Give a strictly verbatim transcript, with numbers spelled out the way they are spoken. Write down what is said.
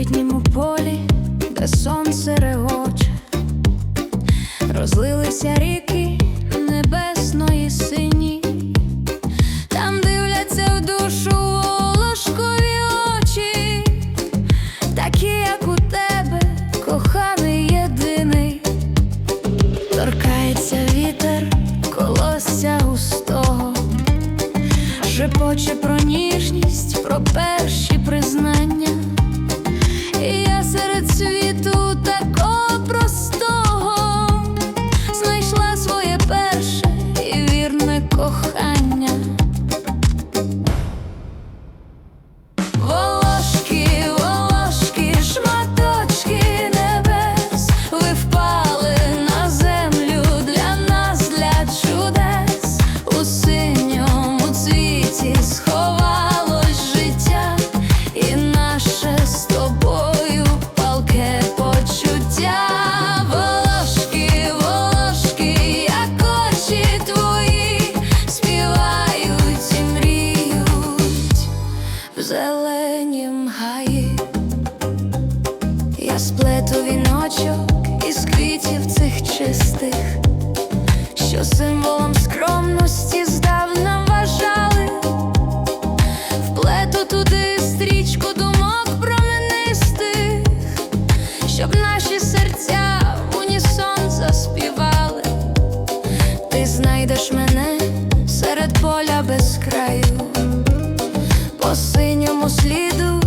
літньому полі, де сонце регоче, розлилися ріки небесної сині, там дивляться в душу волошкові очі, такі, як у тебе, коханий єдиний. Торкається вітер колосся густого, шепоче про ніжність, про перші признання. І я серед світу такого простого знайшла своє перше і вірне кохання. Волошки, волошки, шматочки небес, ви впали на землю для нас, для чудес. У синьому цвіті сховалось життя і наше з тобою палке почуття. Волошки, волошки, як очі твої, співають і мріють в зеленім гаї. Я сплету віночок із квітів цих чистих, що символом скромності здавна вважали. Вплету туди стрічку думок променистих, щоб наші серця в унісон заспівали. Ти знайдеш мене серед поля без краю, по синьому сліду